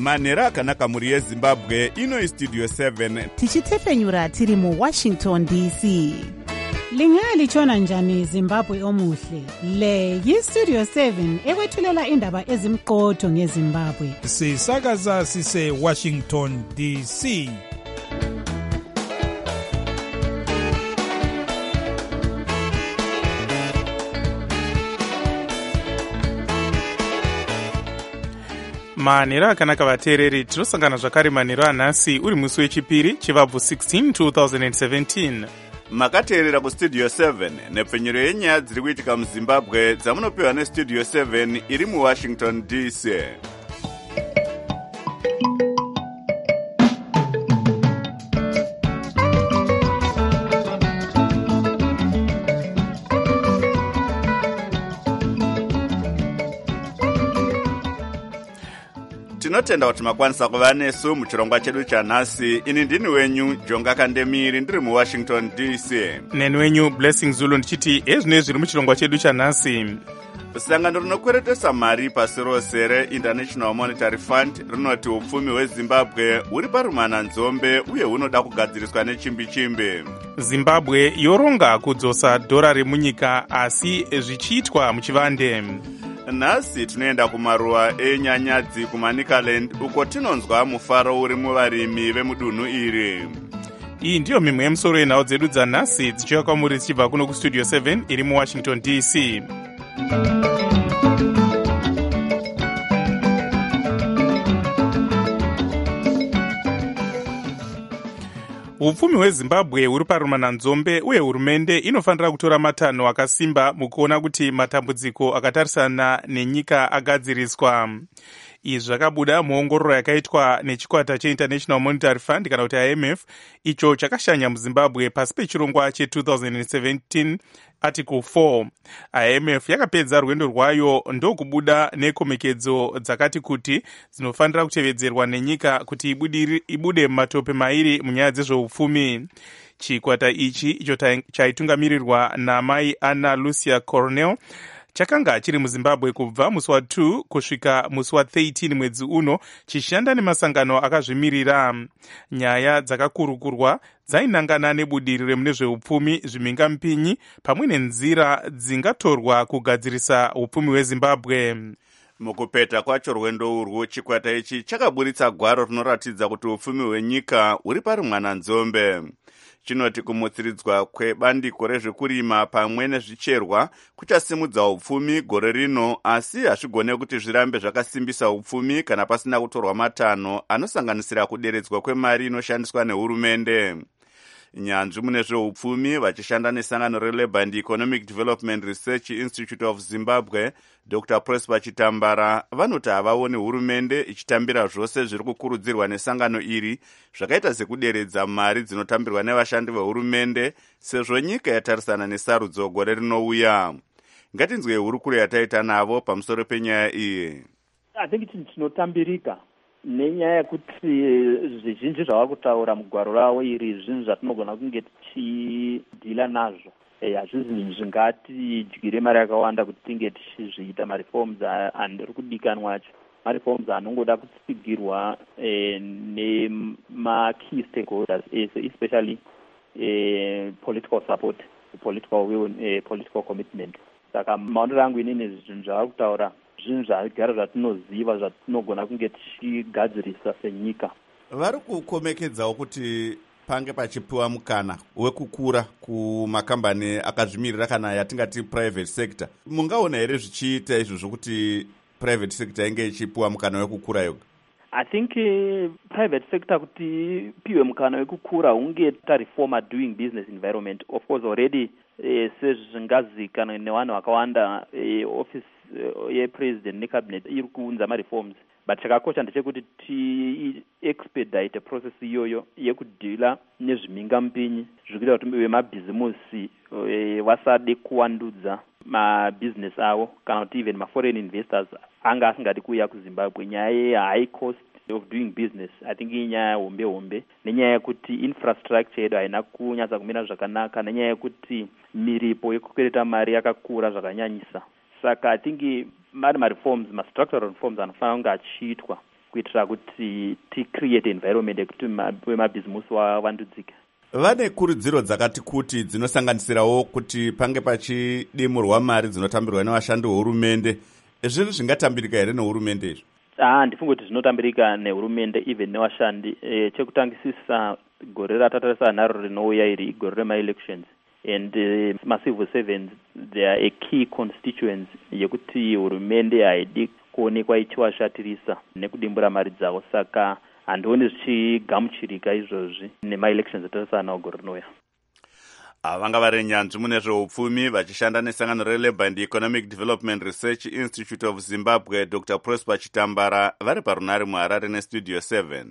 manhero akanaka mhuri yezimbabwe. Ino istudio 7 tichitepfenyura tiri muWashington DC. Lingalitshona njani Zimbabwe omuhle? Le yistudio 7 ekwethulela indaba ezimqotho ngeZimbabwe. Sisakaza sise Washington DC. manhero akanaka vateereri, tinosangana zvakare manhero anhasi uri musi wechipiri chivabvu 16 2017. makateerera kustudio 7 nepfenyuro yenyaya dziri kuitika muzimbabwe dzamunopiwa nestudio 7 iri muwashington DC. tinotenda kuti makwanisa kuva nesu muchirongwa chedu chanhasi. Ini ndini wenyu Jonga Kandemiri ndiri muWashington DC. Neni wenyu Blessing Zulu ndichiti ezvino zviri muchirongwa chedu chanhasi. sangano rinokweretesa mari pasi rose reInternational Monetary Fund rinoti upfumi hwezimbabwe huri parumana nzombe uye hunoda kugadziriswa nechimbi-chimbi. Zimbabwe yoronga kudzosa dhora remunyika asi zvichiitwa muchivande. Nhasi tinoenda kumaruwa enyanyadzi kuManicaland uko tinonzwa mufaro uri muvarimi vemudunhu iri. Iyi ndiyo mimwe yemusoro yenhau dzedu dzanhasi dzichiuya kwamuri dzichibva kuno kustudio 7 iri muWashington DC. Upfumi hweZimbabwe huri parumana nzombe uye hurumende inofanira kutora matanho akasimba mukuona kuti matambudziko akatarisana nenyika agadziriswa. Izvi zvakabuda muongororo yakaitwa nechikwata cheInternational Monetary Fund kana kuti IMF icho chakashanya muZimbabwe pasi pechirongwa che2017 Article 4. IMF yakapedza rwendo rwayo ndokubuda nekomekedzo dzakati kuti dzinofanira kutevedzerwa nenyika kuti ibude mumatope mairi munyaya dzezveupfumi. Chikwata ichi icho chaitungamirirwa namai Anna Lucia Coronel chakanga chiri muZimbabwe kubva musi wa2 kusvika musi wa13 mwedzi uno chishanda nemasangano akazvimirira. Nyaya dzakakurukurwa dzainangana nebudiriro remune zveupfumi, zvimhingamupinyi pamwe nenzira dzingatorwa kugadzirisa upfumi hweZimbabwe. Mukupeta kwacho rwendo urwu chikwata ichi chakaburitsa gwaro rinoratidza kuti upfumi hwenyika huri parumwana nzombe. Chinoti kumutsiridzwa kwebandiko rezvekurima pamwe nezvicherwa kuchasimudza upfumi gore rino, asi hazvigone kuti zvirambe zvakasimbisa upfumi kana pasina kutorwa matanho anosanganisira kuderedzwa kwemari inoshandiswa nehurumende. Nyanzvi mune zveupfumi vachishanda nesangano reLabour and Economic Development Research Institute of Zimbabwe, Dr. Prosper Chitambara, vanoti havaoni hurumende ichitambira zvose zviri kukurudzirwa nesangano iri zvakaita sekuderedza mari dzinotambirwa nevashandi vehurumende sezvo nyika yatarisana nesarudzo gore rinouya. Ngatinzwe hurukuro yataita navo pamusoro penyaya iyi. I think tinotambirika nenyaya yekuti zvizhinji zvava kutaura mugwaro ravo iri zvinhu zvatinogona kunge tichidhila nazvo. Hazvizi zvingatidyire mari yakawanda kuti tinge tichizviita mareforms andiri kudikanwa acho. Mareforms anongoda kutsigirwa nema-key stakeholders, especially political support, political will, political commitment. Saka maonero angu inini zvinhu zvava kutaura zvinhu zvagara zvatinoziva zvatinogona kunge tichigadzirisa senyika. Vari kukomekedzawo kuti pange pachipiwa mukana wekukura kumakambani akazvimirira kana yatingati private sector. Mungaona here zvichiita izvo zvokuti private sector inge ichipiwa mukana wekukura yoga? I think private sector kuti piwe mukana wekukura hunge tareforma doing business environment. Of course already sezvingazikana nevanhu vakawanda office yepresident necabinet iri kuunza mareforms, but chakakosha ndechekuti ti-expedite process iyoyo yekudhila nezvimhingamupinyi zvikuita kuti vemabhizimusi vasade kuwandudza mabusiness avo kana kuti even maforeign investors anga asingadi kuuya kuZimbabwe. Nyaya ye-high cost of doing business I think inyaya hombe nenyaya yekuti infrastructure yedu haina kunyatsa kumira zvakanaka, nenyaya yekuti miripo yekukwereta mari yakakura zvakanyanyisa. Saka I think mareforms, structural reforms anofanira kunge achiitwa kuitira kuti ticreate environment yekuti wemabhizimusi wavandudzike. Vane kurudziro dzakati kuti dzinosanganisirawo kuti pange pachidimurwa mari dzinotambirwa nevashandi vehurumende. Zvinhu zvingatambirika here nehurumende izvi? Ndifunga kuti zvinotambirika nehurumende even nevashandi. Chekutangisisa gore ratatarisa naro rinouya iri gore rema-elections. And civil servants, they are a key constituents yekuti hurumende haidi kuonekwa ichiwashatirisa nekudimbura mari dzavo. Saka handioni zvichigamuchirika izvozvi nema-elections atatarisa nawo gore rinouya. Vanga vari nyanzvi mune zveupfumi vachishanda nesangano reLabour and Economic Development Research Institute of Zimbabwe, Dr. Prosper Chitambara, vari parunare muHarare neStudio 7.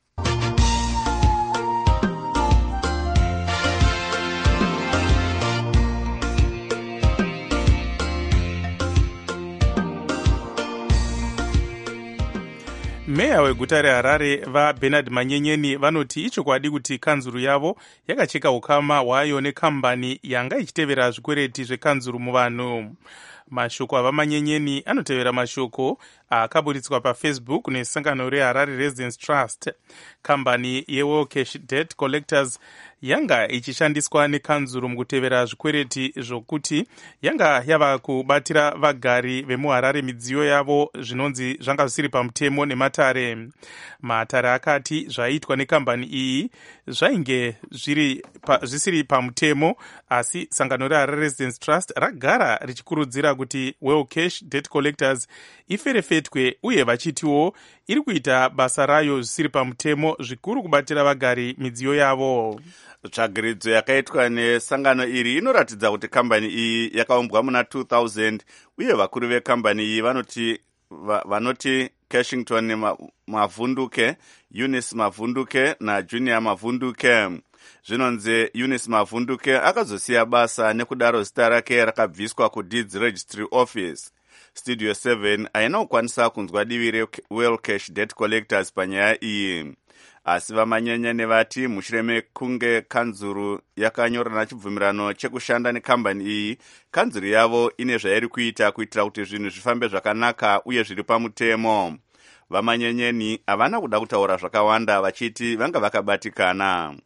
Meya weguta reHarare vaBernard Manyenyeni vanoti ichokwadi kuti kanzuru yavo yakacheka ukama hwayo nekambani yanga ichitevera zvikwereti zvekanzuru muvanhu. Mashoko avamanyenyeni anotevera mashoko akaburitswa paFacebook nesangano reHarare Residence Trust. Kambani yeWell Cash Debt Collectors yanga ichishandiswa nekanzuru mukutevera zvikwereti zvokuti yanga yava kubatira vagari vemuHarare midziyo yavo zvinonzi zvanga zvisiri pamutemo nematare. Matare akati zvaitwa nekambani iyi zvainge zvisiri pamutemo, asi sangano reHarare Residence Trust ragara richikurudzira kuti Well Cash Debt Collectors iferefetwe, uye vachitiwo iri kuita basa rayo zvisiri pamutemo, zvikuru kubatira vagari midziyo yavo. Tsvagiridzo yakaitwa nesangano iri inoratidza kuti kambani iyi yakaumbwa muna 2000, uye vakuru vekambani iyi vanoti Cashington Mavunduke, Eunice Mavunduke naJunior Mavunduke. Zvinonzi Eunice Mavunduke akazosiya basa, nekudaro zita rake rakabviswa kuDeeds Registry Office. Studio 7 haina kukwanisa kunzwa divi reWell Cash Debt Collectors panyaya iyi. Asi vamanyenyeni vati mushure mekunge kanzuru yakanyorana chibvumirano chekushanda nekambani iyi, kanzuru yavo ine zvairi kuita kuitira kuti zvinhu zvifambe zvakanaka uye zviri pamutemo. Vamanyenyeni havana kuda kutaura zvakawanda, vachiti vanga vakabatikana.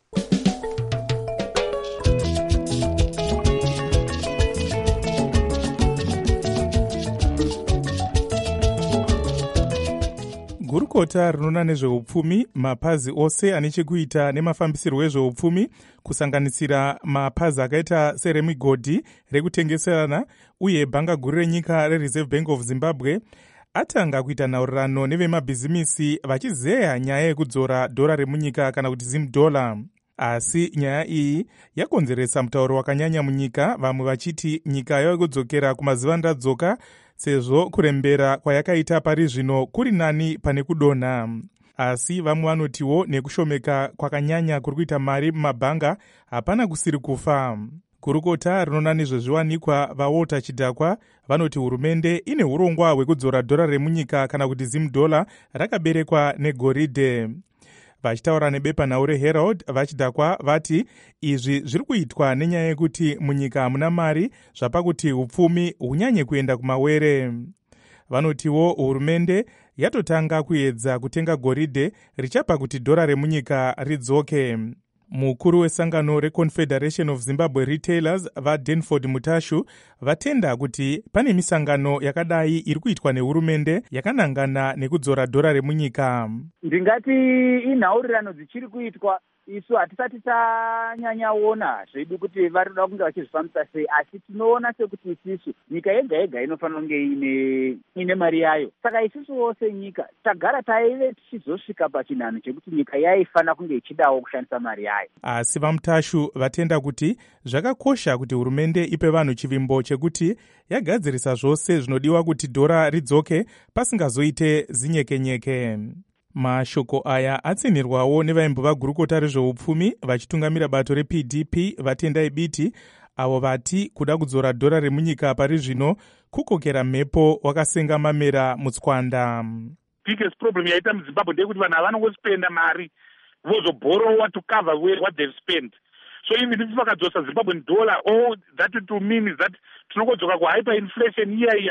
Gurukota rinoona nezveupfumi, mapazi ose ane chekuita nemafambisirwo ezveupfumi, kusanganisira mapazi akaita seremigodhi rekutengeserana uye bhanga guru renyika reReserve Bank of Zimbabwe, atanga kuita nhaurirano nevemabhizimisi vachizeya nyaya yekudzora dhora remunyika kana kuti zimudhola. Asi nyaya iyi yakonzeresa mutauro wakanyanya munyika, vamwe vachiti nyika yava kudzokera kumazivandadzoka sezvo kurembera kwayakaita pari zvino kuri nani pane kudonha. Asi vamwe vanotiwo nekushomeka kwakanyanya kuri kuita mari mumabhanga hapana kusiri kufa. Gurukota rinoona nezvezviwanikwa vaWalter Chidhakwa vanoti hurumende ine urongwa hwekudzora dhora remunyika kana kuti zimudhola rakaberekwa negoridhe. Vachitaura nebepanhau reHerald, vaChidhakwa vati izvi zviri kuitwa nenyaya yekuti munyika hamuna mari zvapakuti upfumi hunyanye kuenda kumawere. Vanotiwo hurumende yatotanga kuedza kutenga goridhe richapa kuti dhora remunyika ridzoke. Mukuru wesangano reConfederation of Zimbabwe Retailers vaDenford Mutashu vatenda kuti pane misangano yakadai iri kuitwa nehurumende yakanangana nekudzora dhora remunyika. Ndingati inhaurirano dzichiri kuitwa, isu hatisati tanyanyaona zvedu kuti vari kuda kunge vachizvifambisa sei, asi tinoona sekuti isisu nyika yega yega inofanira kunge ine mari yayo. Saka isusuwo senyika tagara taive tichizosvika pachinhano chekuti nyika yaifanira kunge ichidawo kushandisa mari yayo. Asi vaMutashu vatenda kuti zvakakosha kuti hurumende ipe vanhu chivimbo chekuti yagadzirisa zvose zvinodiwa kuti dhora ridzoke pasingazoite zinyekenyeke. Mashoko aya atsinirwawo nevaimbova gurukota rezveupfumi vachitungamira bato rePDP vatendai biti, avo vati kuda kudzora dhora remunyika pari zvino kukokera mhepo wakasenga mamera mutswanda. Biggest problem yaita muZimbabwe ndeyekuti vanhu havanongospenda mari, vozoborowa to cover what they've spent. So even if vakadzosa Zimbabwean dollar, all that to mean is that tinongodzoka kuhyperinflation iya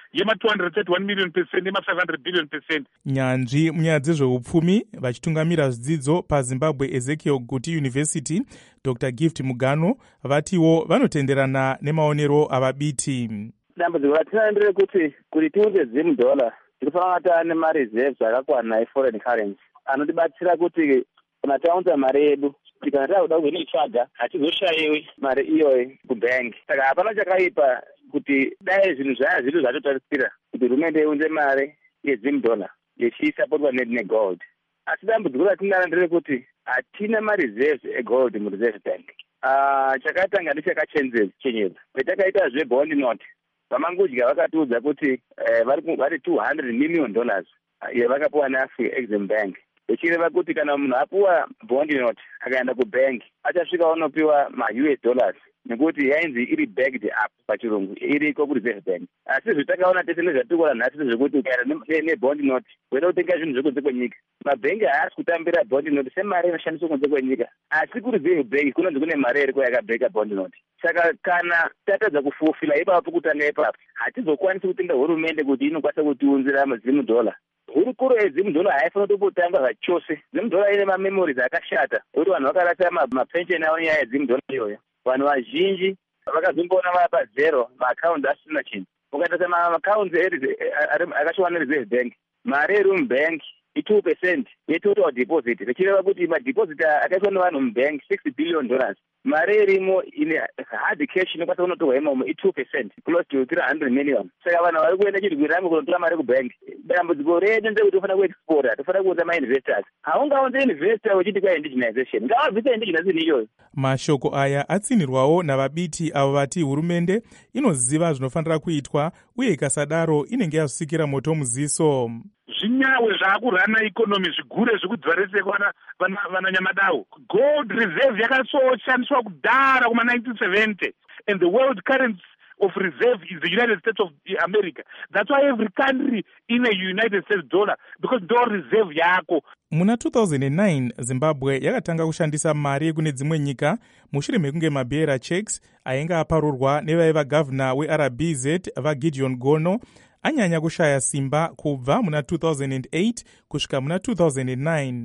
yema-231 million percent yema-500 billion percent. nyanzvi munyaya dzezveupfumi vachitungamira zvidzidzo pazimbabwe ezekiel guti university dr gift mugano vatiwo vanotenderana nemaonero avabiti. dambudziko ratinaro nderekuti tiunze $1 tinofanira kuva nemareserves akakwana eforeign currency anotibatsira kuti kana taunza mari yedu kuti kana takuda kuzoitsvaga hatizoshayiwi mari iyoyi kubhengi. Saka hapana chakaipa kuti dai zvinhu zvaya zviri zvatotarisira kuti hurumende iunze mari $1 yechisapotwa negold. Asi dambudziko ratinaro nderekuti hatina mareserves egold mureserve bank. Chakatanga ndechakachenyedza petakaita zvebond note vamangudya vakatiudza kuti vari $200 million yavakapiwa neAfrica Exim Bank, ichireva kuti kana munhu apiwa bond note akaenda kubhengi achasvika unopiwa $US nekuti yainzi iri backed up pachirungu iriko kureserve bank. Asi zvitakaona tese nezvatirikuona nhasi zvekuti ukaenda nebond note weida kutenga zvinhu zvekunze kwenyika, mabhengi haasi kutambira bond note semari inoshandiswa kunze kwenyika, asi kureserve bank kunonzi kune mari iriko yakabheka bond note. Saka kana tatadza kufufila ipapo kutanga ipapo hatizokwanisi kutenga hurumende kuti inokwanisa kutiunzira $1. Hurukuro $1 haifanira kutotanga zvachose. $1 ine mamemories akashata kuti vanhu vakarasa mapensheni avo nyaya $1 iyoyo. Vanhu vazhinji vakazomboona vapa zero maaccounts asina chinhu. Ukatarisa maaccounts akashawa nereserve bank, mari iri mubank i2% yetotal deposit, zvichireva kuti madeposit akaiswa nevanhu mubank $6 billion. Mari irimo ine hard cash inokwanisa kunotorwa imomo i2%, close to 300 million. Saka vanhu vari kuenda chirwirangu kunotora mari kubank. Dambudziko redu ndekuti tofanira kuexplora, tofanira kuudza mainvestors. Haungaunze investor uchiti kwaindigenization, ngavabvisa indigenization iyoyo. Mashoko aya atsinirwawo navabiti avo vati hurumende inoziva zvinofanira kuitwa uye ikasadaro inenge yazvisikira moto muziso. Zvinyawe zvaakurana ikonomi zvigure zvekudzivareseka vananyamadau. Gold reserve yakasoshandiswa kudhara kuma-1970 and the world currency of reserve is the United States of America. That's why every country in a United States dollar, because ndo reserve yako. Muna 2009 Zimbabwe yakatanga kushandisa mari yekune dzimwe nyika mushure mekunge mabearer checks ainge aparurwa nevaiva gavana weRBZ vaGideon Gono anyanya kushaya simba kubva muna 2008 kusvika muna 2009.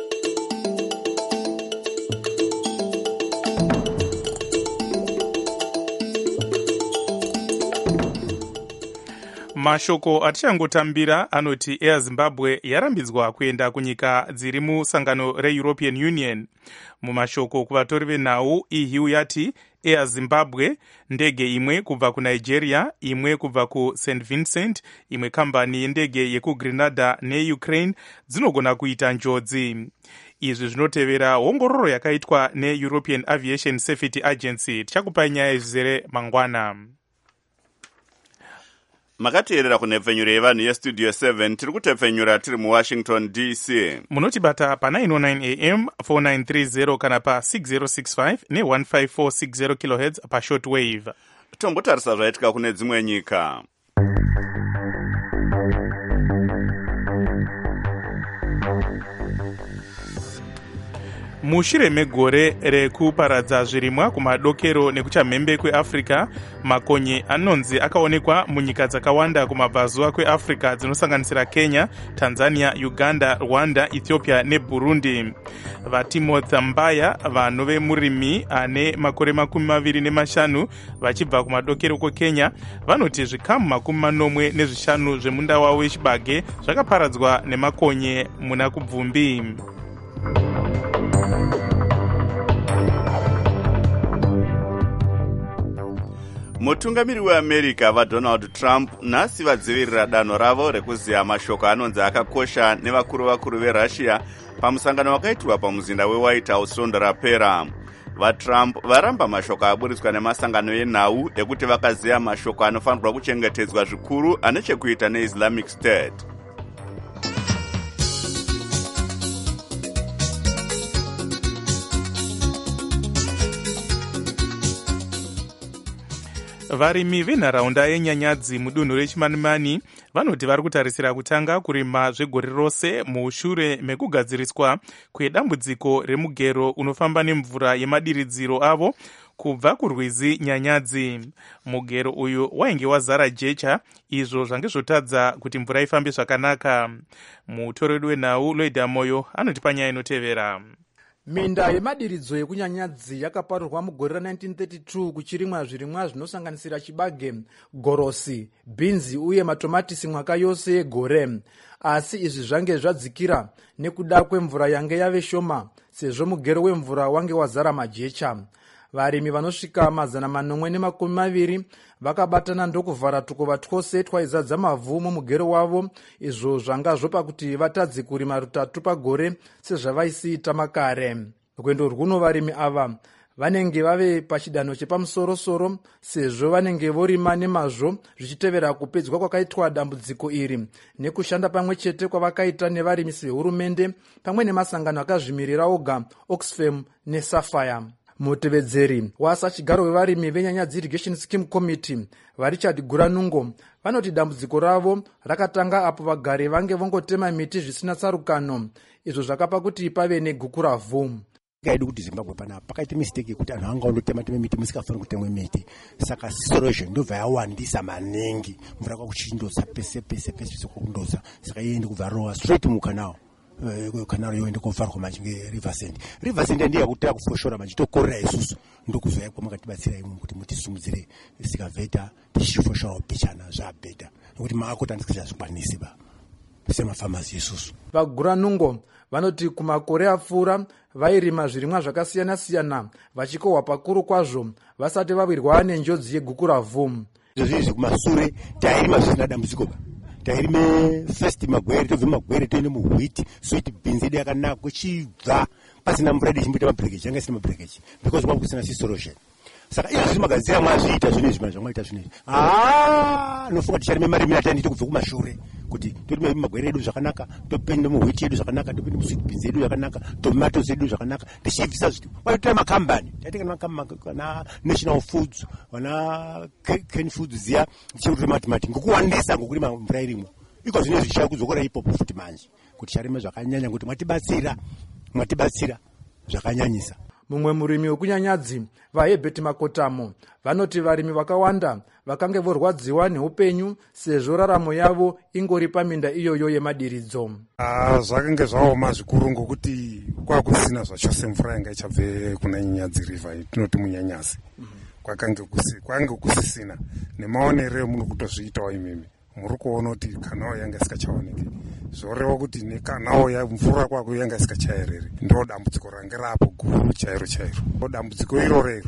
Mashoko atichangotambira anoti Air Zimbabwe yarambidzwa kuenda kunyika dziri musangano reEuropean Union. Mumashoko kuvatori venhau EU yati Air Zimbabwe ndege imwe kubva kuNigeria, imwe kubva kuSt Vincent, imwe kambani yendege yekuGrenada neUkraine dzinogona kuita njodzi. Izvi zvinotevera ongororo yakaitwa neEuropean Aviation Safety Agency. Tichakupai nyaya zvizere mangwana. Makateerera kunepfenyuro yevanhu yestudio 7 tiri kutepfenyura tiri muWashington DC. Munotibata pa 909 AM 4930 kana pa 6065 ne15460 kHz pa shortwave. Tombotarisa zvaitika kune dzimwe nyika. Mushure megore rekuparadza zvirimwa kumadokero nekuchamhembe kweAfrica, makonye anonzi akaonekwa munyika dzakawanda kumabvazuva kweAfrica dzinosanganisira Kenya, Tanzania, Uganda, Rwanda, Ethiopia neBurundi. Vatimothy Mbaya, vanhu vemurimi ane makore 25 vachibva kumadokero kweKenya, vanoti zvikamu 45 zvemunda wavo wechibage zvakaparadzwa nemakonye muna kubvumbi. Mutungamiri weAmerica vaDonald Trump nhasi vadzivirira danho ravo rekuziya mashoko anonzi akakosha nevakuru veRussia pamusangano wakaitirwa pamuzinda weWhite House rondo rapera. VaTrump varamba mashoko aburitswa nemasangano enhau ekuti vakaziya mashoko anofanirwa kuchengetedzwa zvikuru ane chekuita neIslamic State. Varimi venharaunda yenyanyadzi mudunhu rechimanimani vanoti vari kutarisira kutanga kurima zvegore rose mushure mekugadziriswa kwedambudziko remugero unofamba nemvura yemadiridziro avo kubva kurwizi Nyanyadzi. Mugero uyu wainge wazara jecha, izvo zvange zvotadza kuti mvura ifambe zvakanaka. Mutoreri wenhau Loida Moyo anoti panyaya inotevera. Minda yemadiridzo yekunyanyadzi yakaparurwa mugore ra1932 kuchirimwa zvirimwa zvinosanganisira chibage, gorosi, bhinzi uye matomatisi mwaka yose yegore. Asi izvi zvange zvadzikira nekuda kwemvura yange yave shoma, sezvo mugero wemvura wange wazara majecha. Varimi vanosvika 420 vakabatana ndokuvhara tukova twose twaizadza mavhu mumugero wavo, izvo zvanga zvopa kuti vatadze kurima rutatu pagore sezvavaisiita makare. Rwendo rwuno varimi ava vanenge vave pachidanho chepamusoro-soro, sezvo vanenge vorima nemazvo zvichitevera kupedzwa kwakaitwa dambudziko iri nekushanda pamwe chete kwavakaita nevarimisi vehurumende pamwe nemasangano akazvimirira oga, Oxfam neSapphire. Mutevedzeri wasachigaro wevarimi venyanyadzi Irrigation Scheme Committee vaRichard Guranungo vanoti dambudziko ravo rakatanga apo vagari vange vongotema miti zvisina tsarukano, izvo zvakapa kuti pave negukuravhu. Gaidu kuti Zimbabwe pana pakaita mistake yekuti anhu anga ondotema miti musikafanira kutemwa miti, saka erosion ndobva yawandisa maningi, mvura kwakuchindotsa pese kundoza, saka iende kubva rowa straight mukanal. Kanalo yoende kovharwa manje ngeRiversend ndiye yakutaka kufoshora manje tokorera isusu ndokuzoya kwamakatibatsira imwe kuti mutisumudzire sikavheta tichifoshora upichana zvabhedha nokuti maakoti andisikachazvikwanisi semafamasi isusu. VaGuranungo vanoti kumakore apfuura vairima zvirimwa zvakasiyana-siyana vachikohwa pakuru kwazvo vasati vawirwa nenjodzi yegukuravhu. Izvozvi kumasure tairima zvisina dambudziko tairime first magwere tobve magwere toende muwheat sweet beans edu yakanaka kuchibva pasina mvura edu chimboita mabreakage yanga isina mabreakage because kwanga kusina solution. Saka izvozvi magadzira mwazviita zvinezvi mana zvamwaita zvinezvi nofunga ticharime marimiro atandite kubve kumashure kuti torime magwere edu zvakanaka, topinde muwheat yedu zvakanaka, topinde musweet beans edu zvakanaka, tomatoes edu zvakanaka, tichibvisa zviti kwaitira makambani taitenga kana National Foods wana Ken Foods ziya tichirima matimati ngokuwandisa ngokurima mvura irimo. Iko zvinezvi chichava kudzokera ipopo futi manje kuti charime zvakanyanya kuti mwatibatsira zvakanyanyisa. Mumwe murimi wekunyanyadzi vaHebert Makotamo vanoti varimi vakawanda vakange vorwadziwa neupenyu sezvo raramo yavo ingori paminda iyoyo yemadiridzo. Zvakange zvaoma zvikuru ngokuti kwakusina zvachose mvura yanga ichabve kuna Nyanyadzi river tinoti munyanyasi. Kwange kusisina nemaonere emuno kutozviitawo imimi muri kuona kuti kanao yanga isingachaoneki, zvoreva kuti nekanao mvura kwako yanga isingachaereri. Ndo dambudziko range rapo guru chairo. Dambudziko iroro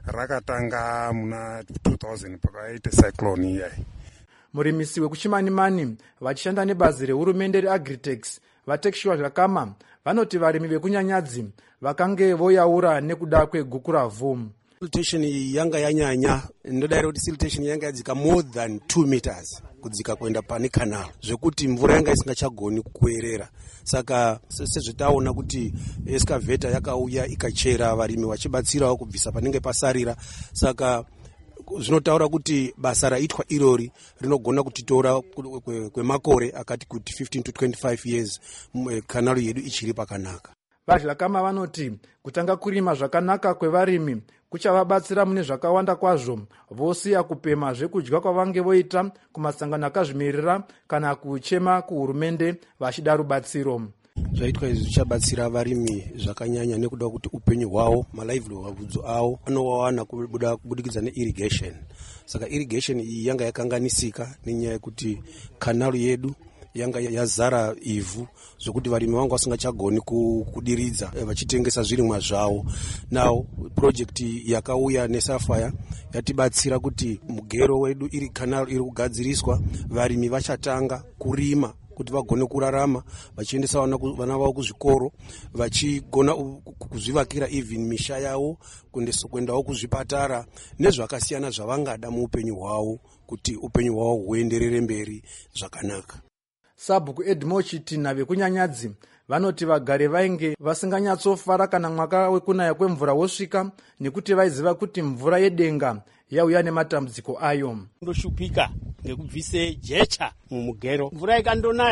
rakatanga muna 2000 pakaite cyclone iyayi. Murimisi wekuChimanimani vachishanda nebazi rehurumende reAgritex vaTekshua Zvakama vanoti varimi vekunyanyadzi vakange voyaura nekuda kwegukuravhu. Siltation yanga yanyanya, ndodaira kuti siltation yanga yadzika more than 2 meters kudzika kuenda pane canal, zvekuti mvura yanga isingachagoni kuerera. Saka sezvitaona kuti excavator yakauya ikachera varimi vachibatsirawo kubvisa panenge pasarira. Saka zvinotaura kuti basa raitwa irori rinogona kutitora kwemakore akati kuti 15 to 25 years canal yedu ichiri pakanaka. VaZvakama vanoti kutanga kurima zvakanaka kwevarimi kuchavabatsira mune zvakawanda kwazvo, vosiya kupema zvekudya kwavange voita kumasangano akazvimirira kana kuchema kuhurumende vachida rubatsiro. Zvaitwa izvi zvichabatsira varimi zvakanyanya nekuda kuti upenyu hwavo, malivelihood avo anowawana kubudikidza neirrigation. Saka irrigation iyi yanga yakanganisika nenyaya yekuti canal yedu yanga yazara ivhu zvokuti varimi vangu vasingachagoni kudiridza vachitengesa zvirimwa zvavo. Now project yakauya neSapphire yatibatsira kuti mugero wedu iri canal iri kugadziriswa, varimi vachatanga kurima kuti vagone kurarama vachiendesa vana vavo kuzvikoro, vachigona kuzvivakira even misha yavo, kuendawo kuzvipatara nezvakasiyana zvavangada muupenyu hwavo kuti upenyu hwavo huenderere mberi zvakanaka. Sabhuku Edmo Chitina vekunyanyadzi vanoti vagari vainge vasinganyatsofara kana mwaka wekunaya kwemvura wosvika nekuti vaiziva kuti mvura yedenga yauya nematambudziko ayo. Ndoshupika ngekubvise jecha mumugero, mvura ikandonaya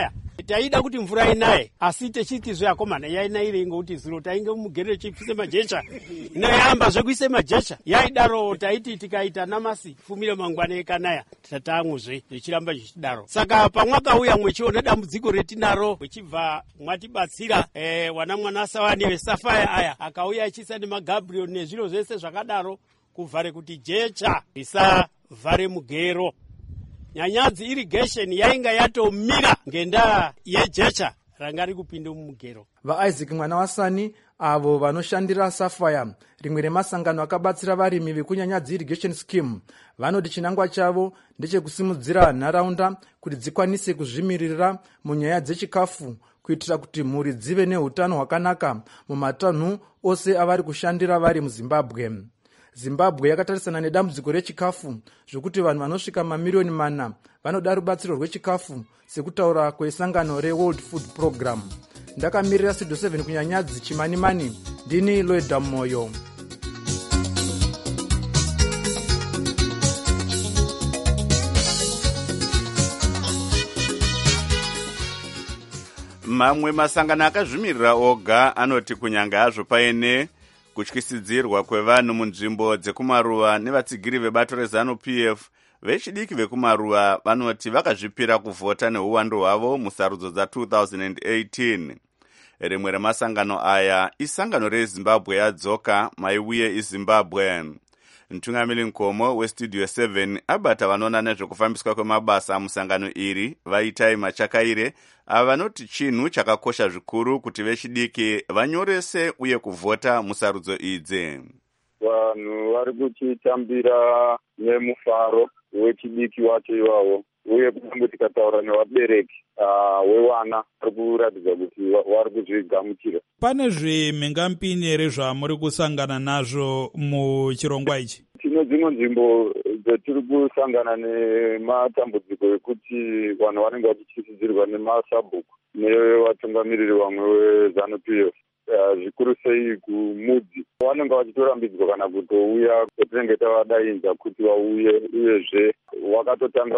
taida kuti mvura inaye asi techiti zveakomana yainaire ngokuti zuro tainge mumugerere chipfise majecha inoyamba zvekuise majecha yaidaro taiti tikaita namasi fumire mangwana ekanaya tatamuzve zvichiramba zvichidaro. Saka pamwakauya mwechiona dambudziko retinaro mwechibva mwatibatsira wana Mwanasawani vesafaya aya akauya achiisa nemagabriel nezviro zvese zvakadaro kuvhare kuti jecha risavhare mugero. Nyanyadzi irrigation yainga yatomira ngendaa yejecha ranga rikupinde mumugero. VaIsaac Mwanawasani avo vanoshandira Sapphire, rimwe remasangano akabatsira varimi vekunyanyadzi irrigation scheme, vanoti chinangwa chavo ndechekusimudzira nharaunda kuti dzikwanise kuzvimirira munyaya dzechikafu kuitira kuti mhuri dzive neutano hwakanaka mumatanhu ose avari kushandira vari muZimbabwe. Zimbabwe yakatarisana nedambudziko rechikafu zvokuti vanhu vanosvika mamiliyoni 4 vanoda rubatsiro rwechikafu sekutaura kwesangano reWorld Food Program. Ndakamirira Studio 7 kunyanyadzi Chimanimani, ndini Loida Moyo. Mamwe masangano akazvimirira oga anoti kunyanga hazvo paine kutyisidzirwa kwevanhu munzvimbo dzekumaruva nevatsigiri vebato reZANU-PF, vechidiki vekumaruva vanoti vakazvipira kuvhota neuwandu hwavo musarudzo dza2018. Rimwe remasangano aya isangano reZimbabwe yadzoka maiuye iZimbabwe. Mtungamiri Nkomo weStudio 7 abata vanoona nezvekufambiswa kwemabasa musangano iri vaitai Machakaire vanoti chinhu chakakosha zvikuru kuti vechidiki vanyorese uye kuvhota musarudzo idzi. Vanhu vari kuchitambira nemufaro wechidiki wacho iwawo, uye kunyange tikataura nevabereki wevana vari kuratidza kuti vari kuzvigamuchira. Pane zvimhengampini here zvamuri kusangana nazvo muchirongwa ichi? Tine dzimwe nzvimbo dzetiri kusangana nematambudziko ekuti vanhu vanenge vachityisidzirwa nemasabhuku nevatungamiriri vamwe weZANU-PF. Zvikuru sei kumudzi vanenge vachitorambidzwa kana kutouya kwatinenge tavadainza kuti vauye, uyezve wakatotanga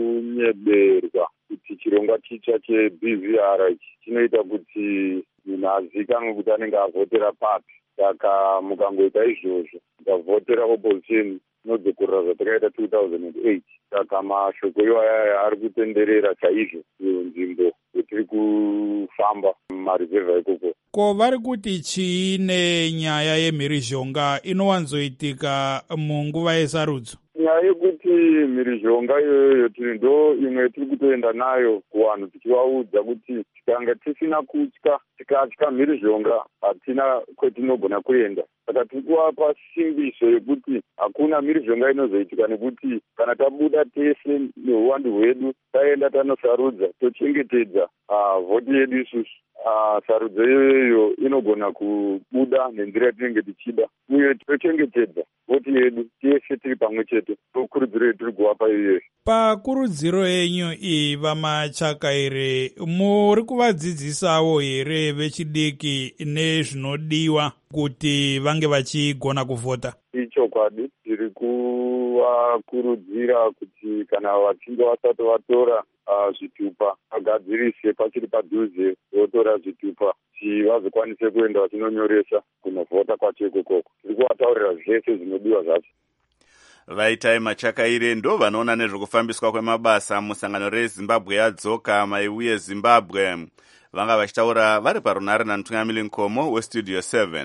kunyeberwa kuti chirongwa chicha cheBVR chinoita kuti munhu azikanwe kuti anenge avhotera papi. Saka mukangoita izvozvo mukavhotera opposition inodzokera zvatakaita 2008. Saka mashoko iwaya ari kutenderera chaizvo nzvimbo yetiri kufamba mumarivhevha ikoko. Ko vari kuti chiine nyaya yemhirizhonga inowanzoitika munguva yesarudzo? Nyaya yekuti mhirizhonga iyoyo ndo imwe tiri kutoenda nayo kuvanhu tichivaudza kuti tikanga tisina kutya, tikatya mhirizhonga hatina kwetinogona kuenda. Saka tiri kuvapa simbiso yekuti hakuna mhirizhonga inozoitika, nekuti kana tabuda tese neuwandu hwedu taenda tanosarudza tochengetedza vhoti yedu isusu. Sarudzo iyoyo inogona kubuda nenzira yatinenge tichida, uye tochengetedza vhoti yedu tese tiri pamwe chete. Tokurudziro yetiri kuvapa iyoyo. Pakurudziro yenyu iyi vaMachakaire, muri kuvadzidzisawo here vechidiki nezvinodiwa kuti vange vachigona kuvhota? Ichokwadi, tiri kuvakurudzira kuti kana vachinge vasati vatora zvitupa vagadzirise pachiri padhuze votora zvitupa kuti vazokwanise kuenda vachinonyoresa kunovhota kwacho ikokoko. Tiri kuvataurira zvese zvinodiwa zvacho. Vaitai Machakaire ndo vanoona nezvekufambiswa kwemabasa musangano reZimbabwe yadzoka maiuye Zimbabwe. Vanga vachitaura vari parunare naMtungamiri Nkomo weStudio 7.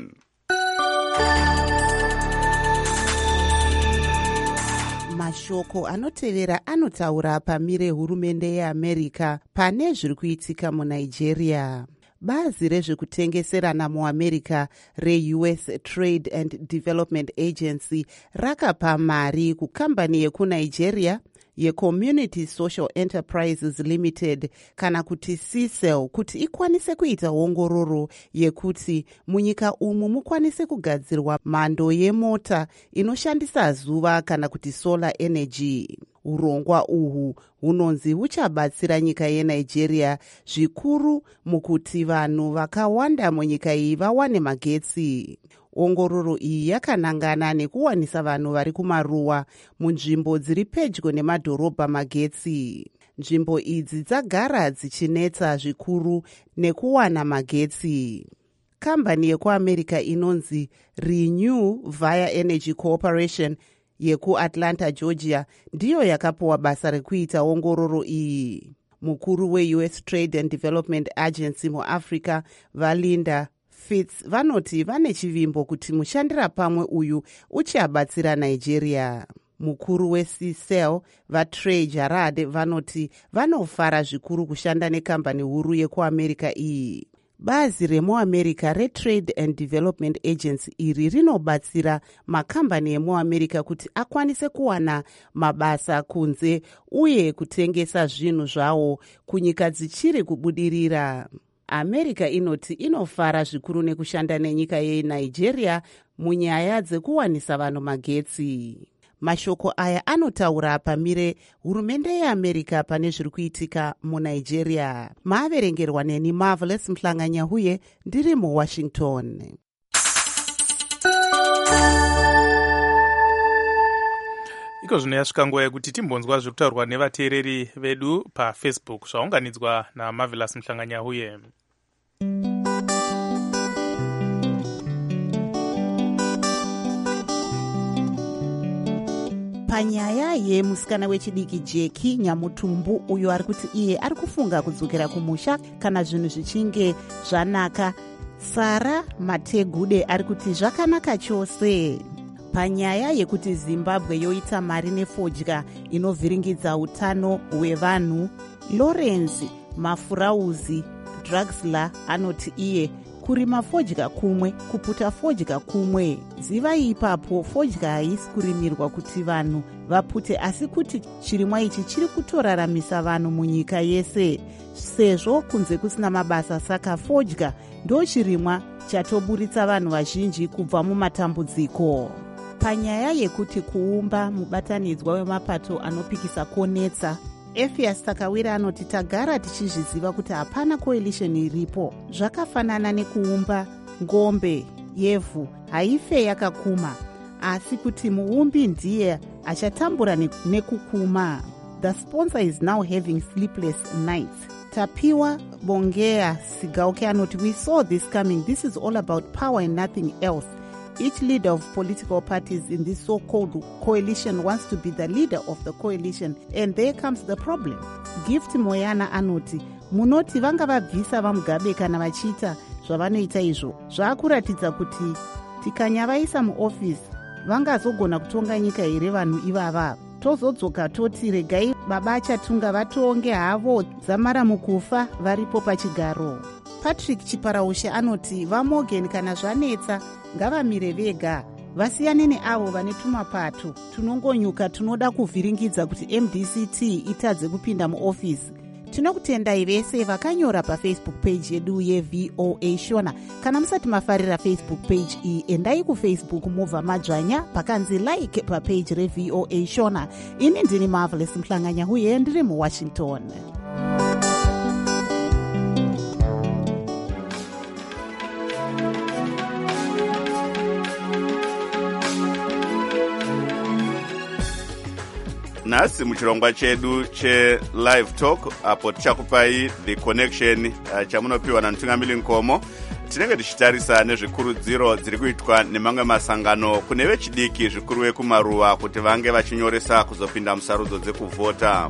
Mashoko anotevera anotaura pamire hurumende yeAmerica pane zviri kuitika muNigeria. Bazi rezvekutengeserana muAmerica reUS Trade and Development Agency rakapa mari kukambani yekuNigeria yeCommunity Social Enterprises Limited kana kuti CSEL kuti ikwanise kuita ongororo yekuti munyika umu mukwanise kugadzirwa mhando yemota inoshandisa zuva kana kuti solar energy. Urongwa uhu hunonzi huchabatsira nyika yeNigeria zvikuru mukuti vanhu vakawanda munyika iyi vawane magetsi. Ongororo iyi yakanangana nekuwanisa vanhu vari kumaruwa munzvimbo dziri pedyo nemadhorobha magetsi. nzvimbo idzi dzagara dzichinetsa zvikuru nekuwana magetsi. Kambani yekuamerica inonzi Renew via Energy Corporation yekuAtlanta, Georgia ndiyo yakapiwa basa rekuita ongororo iyi. Mukuru we-US Trade and Development Agency muAfrica, Valinda Fitz, vanoti vane chivimbo kuti mushandira pamwe uyu uchabatsira Nigeria. Mukuru weCCEL, vaTrey Jarrard, vanoti vanofara zvikuru kushanda nekambani huru yekuamerica iyi. Bazi remuamerica reTrade and Development Agency iri rinobatsira makambani emuamerica kuti akwanise kuwana mabasa kunze uye kutengesa zvinhu zvawo kunyika dzichiri kubudirira. America inoti inofara zvikuru nekushanda nenyika yeNigeria munyaya dzekuwanisa vanhu magetsi. Mashoko aya anotaura pamire hurumende yeAmerica pane zviri kuitika muNigeria. Maaverengerwa neni Marvelous Mhlanganyahuye ndiri muWashington. Iko zvino yasvika nguva yekuti timbonzwa zviri kutaurwa nevateereri vedu paFacebook zvaunganidzwa naMarvelous Mhlanganyahuye. Panyaya yemusikana wechidiki Jeki Nyamutumbu uyo ari kuti iye ari kufunga kudzokera kumusha kana zvinhu zvichinge zvanaka. Sara Mategude ari kuti zvakanaka chose. Panyaya yekuti Zimbabwe yoita mari nefodya inovhiringidza utano hwevanhu, Lawrence Mafurauzi Draxler anoti iye kurima fodya kumwe kuputa fodya kumwe. Ziva ipapo fodya haisi kurimirwa kuti vanhu vapute asi kuti chirimwa ichi chiri kutoraramisa vanhu munyika yese. Sezvo kunze kusina mabasa saka fodya ndo chirimwa chatoburitsa vanhu vazhinji kubva mumatambudziko. Panyaya yekuti kuumba mubatanidzwa wemapato anopikisa konetsa, Efias Takawira anoti tagara tichizviziva kuti hapana coalition iripo. Zvakafanana nekuumba ngombe yevhu haife yakakuma, asi kuti muumbi ndiye achatambura nekukuma. The sponsor is now having sleepless nights. Tapiwa Bongea Sigauke anoti we saw this coming. This is all about power and nothing else. Each leader of political parties in this so-called coalition wants to be the leader of the coalition, and there comes the problem. Gift Moyana anoti munoti vanga vabvisa vamugabe kana vachiita zvavanoita izvo zvaakuratidza kuti tikanyavaisa muofisi vangazogona kutonga nyika here vanhu ivava. Tozodzoka toti regai baba achatunga vatonge havo dzamara mukufa varipo pachigaro. Patrick Chiparaushe anoti vaMorgan kana zvanetsa ngavamire vega vasiyane neavo vane tumapato tunongonyuka tunoda kuvhiringidza kuti MDCT itadze kupinda muofisi. Tinokutendai vese vakanyora paFacebook page yedu yeVOA Shona. Kana musati mafarira Facebook page iyi endai kuFacebook mubva madzvanya pakanzi like papage reVOA Shona. Ini ndini Marvelous Mhlanganyahuye ndiri muWashington. Nhasi muchirongwa chedu che-live talk apo tichakupai the connection chamunopiwa namutungamiri Nkomo. Tinenge tichitarisa nezvikurudziro dziri kuitwa nemamwe masangano kune vechidiki zvikuru vekumaruwa kuti vange vachinyoresa kuzopinda musarudzo dzekuvhota.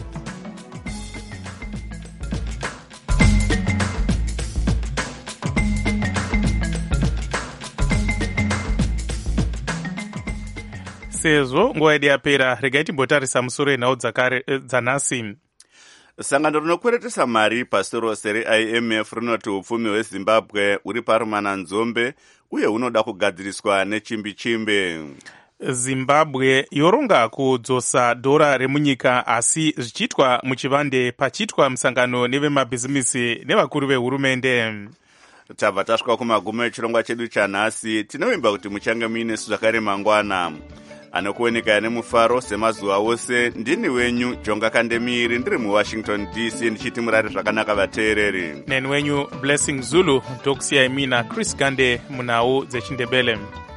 Sezvo nguva yedu yapera, regai timbotarisa musoro enhau dzanhasi. Sangano rinokweretesa mari pasi rose reIMF rinoti upfumi hweZimbabwe huri parumana nzombe uye hunoda kugadziriswa nechimbi-chimbi. Zimbabwe yoronga kudzosa dhora remunyika asi zvichiitwa muchivande pachiitwa musangano nevemabhizimisi nevakuru vehurumende. Tabva tasvika kumagumo echirongwa chedu chanhasi. Tinovimba kuti muchange muinesu zvakare mangwana. Anokuoneka nemufaro semazuva ose. Ndini wenyu Jonga Kandemiri ndiri muWashington DC ndichiti murare zvakanaka vateereri. Neni wenyu Blessing Zulu ndokusiyai mina Chris Gande munhau dzechindebele.